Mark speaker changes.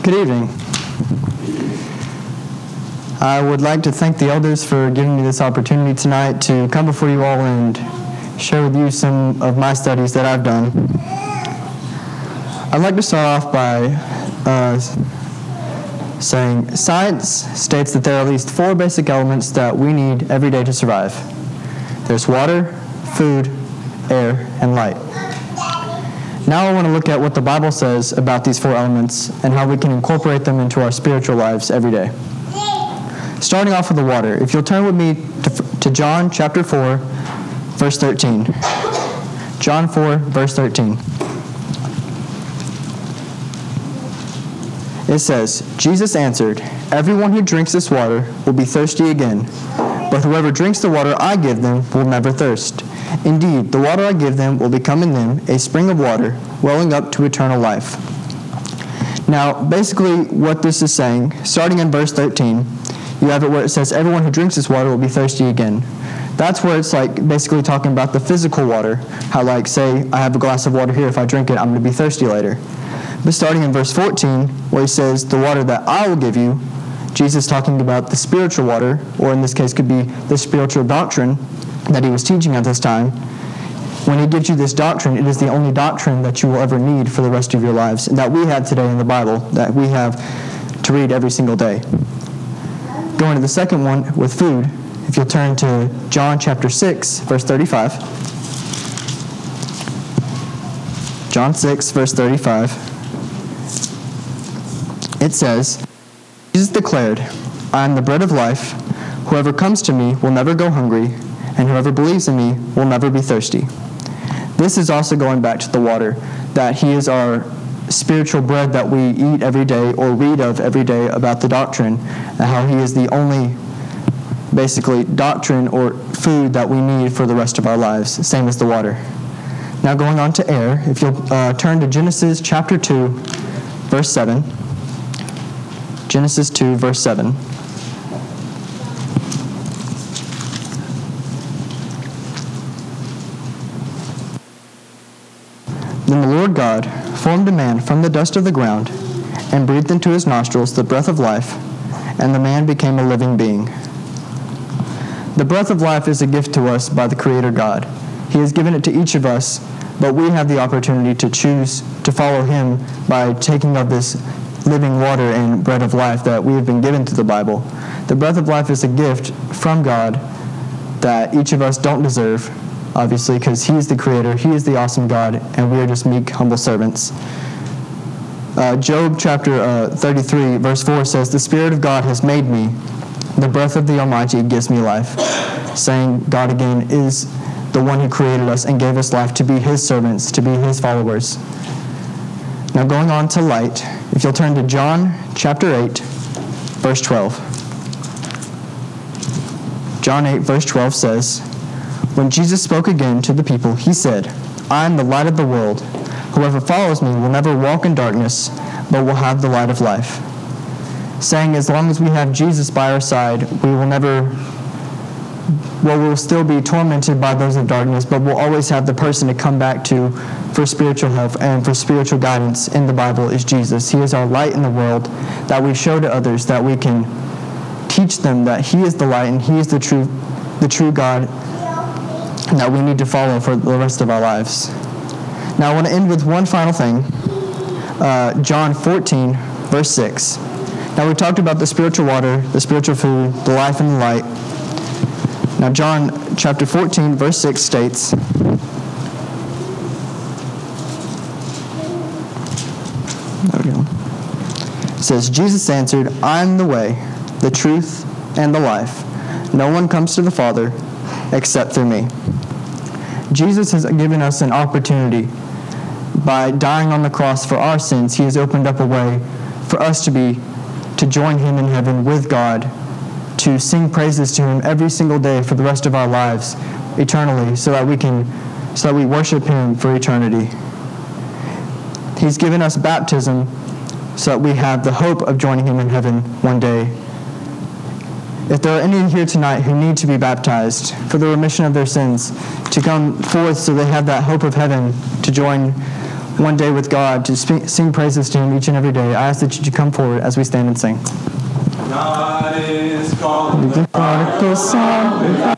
Speaker 1: Good evening. I would like to thank the elders for giving me this opportunity tonight to come before you all and share with you some of my studies that I've done. I'd like to start off by saying science states that there are at least 4 basic elements that we need every day to survive. There's water, food, air, and light. Now I want to look at what the Bible says about these 4 elements and how we can incorporate them into our spiritual lives every day. Starting off with the water, if you'll turn with me to John chapter 4, verse 13. John 4, verse 13. It says, Jesus answered, "Everyone who drinks this water will be thirsty again, but whoever drinks the water I give them will never thirst. Indeed, the water I give them will become in them a spring of water, welling up to eternal life." Now, basically what this is saying, starting in verse 13, you have it where it says, everyone who drinks this water will be thirsty again. That's where it's like basically talking about the physical water. How like, say, I have a glass of water here, if I drink it, I'm going to be thirsty later. But starting in verse 14, where he says, the water that I will give you, Jesus talking about the spiritual water, or in this case could be the spiritual doctrine that he was teaching at this time. When he gives you this doctrine, it is the only doctrine that you will ever need for the rest of your lives, and that we have today in the Bible, that we have to read every single day. Going to the second one with food, if you'll turn to John chapter 6, verse 35. John 6, verse 35. It says, Jesus declared, "I am the bread of life. Whoever comes to me will never go hungry, and whoever believes in me will never be thirsty." This is also going back to the water, that he is our spiritual bread that we eat every day or read of every day about the doctrine, and how he is the only, basically, doctrine or food that we need for the rest of our lives, same as the water. Now going on to air, if you'll turn to Genesis chapter 2, verse 7. Genesis 2, verse 7. Then the Lord God formed a man from the dust of the ground and breathed into his nostrils the breath of life, and the man became a living being. The breath of life is a gift to us by the Creator God. He has given it to each of us, but we have the opportunity to choose to follow him by taking of this living water and bread of life that we have been given through the Bible. The breath of life is a gift from God that each of us don't deserve, obviously, because he is the Creator, he is the awesome God, and we are just meek, humble servants. Job chapter 33, verse 4 says, "The Spirit of God has made me. The breath of the Almighty gives me life." Saying God again is the one who created us and gave us life to be his servants, to be his followers. Now going on to light, if you'll turn to John chapter 8, verse 12. John 8, verse 12 says, "When Jesus spoke again to the people, he said, 'I am the light of the world. Whoever follows me will never walk in darkness, but will have the light of life.'" Saying as long as we have Jesus by our side, we'll still be tormented by those of darkness, but we'll always have the person to come back to for spiritual help and for spiritual guidance in the Bible is Jesus. He is our light in the world that we show to others, that we can teach them that he is the light and he is the true God that we need to follow for the rest of our lives. Now I want to end with one final thing. John 14, verse 6. Now we talked about the spiritual water, the spiritual food, the life and the light. Now John chapter 14, verse 6 states, it says, "Jesus answered, I am the way, the truth, and the life. No one comes to the Father except through me." Jesus has given us an opportunity. By dying on the cross for our sins, he has opened up a way for us to join him in heaven with God, to sing praises to him every single day for the rest of our lives, eternally, so that we worship him for eternity. He's given us baptism so that we have the hope of joining him in heaven one day. If there are any here tonight who need to be baptized for the remission of their sins, to come forth so they have that hope of heaven to join one day with God, to sing praises to Him each and every day, I ask that you come forward as we stand and sing.
Speaker 2: God is calling the
Speaker 1: prodigal son.